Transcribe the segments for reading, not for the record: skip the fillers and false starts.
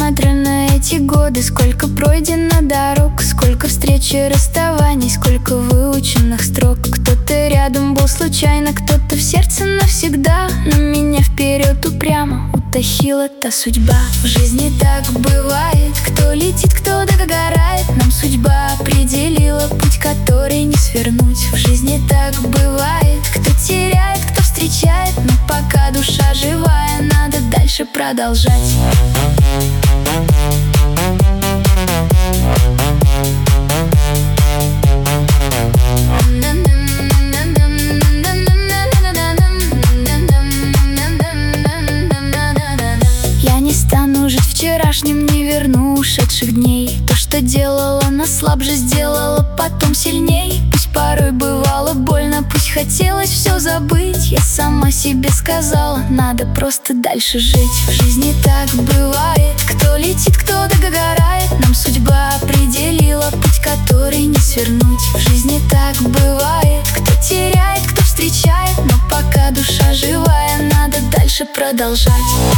несмотря на эти годы. Сколько пройдено дорог, сколько встреч и расставаний, сколько выученных строк. Кто-то рядом был случайно, кто-то в сердце навсегда. Но меня вперед упрямо утащила та судьба. В жизни так бывает, кто летит, кто догорает. Нам судьба определила путь, который не свернуть. В жизни так бывает, кто теряет, кто встречает. Но пока душа живая, надо дальше продолжать. Я не стану жить вчерашним, не верну ушедших дней. То, что делало нас слабже, сделало потом сильней. Пусть порой бывало больно, пусть хотелось все забыть. Я сама себе сказала, надо просто дальше жить. В жизни так бывает, кто летит, кто догорает. Нам судьба определила путь, который не свернуть. В жизни так бывает, кто теряет, кто встречает. Но пока душа живая, надо дальше продолжать.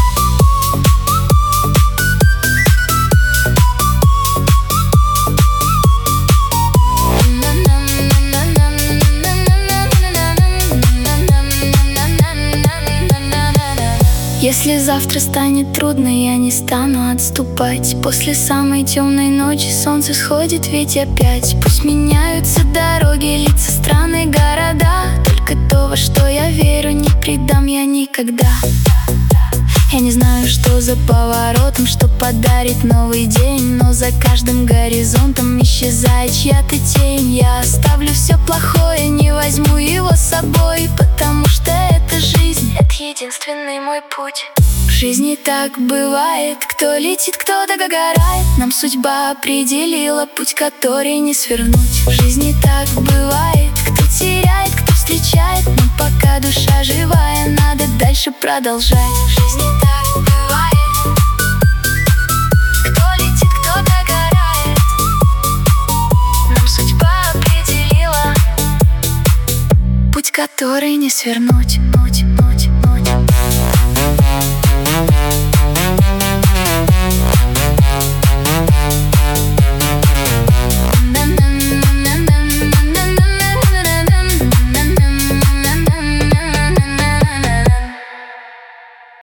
Если завтра станет трудно, я не стану отступать. После самой темной ночи солнце сходит ведь опять. Пусть меняются дороги, лица, страны, города. Только то, во что я верю, не предам я никогда. Я не знаю, что за поворотом, что подарит новый день. Но за каждым горизонтом исчезает чья-то тень. Я оставлю все плохое, не возьму его с собой, потому что это жизнь, это единственный мой путь. В жизни так бывает, кто летит, кто догорает. Нам судьба определила путь, который не свернуть. В жизни так бывает, кто теряет, кто встречает. Но пока душа живая, надо дальше продолжать. В жизни так бывает, кто летит, кто догорает. Нам судьба определила путь, который не свернуть.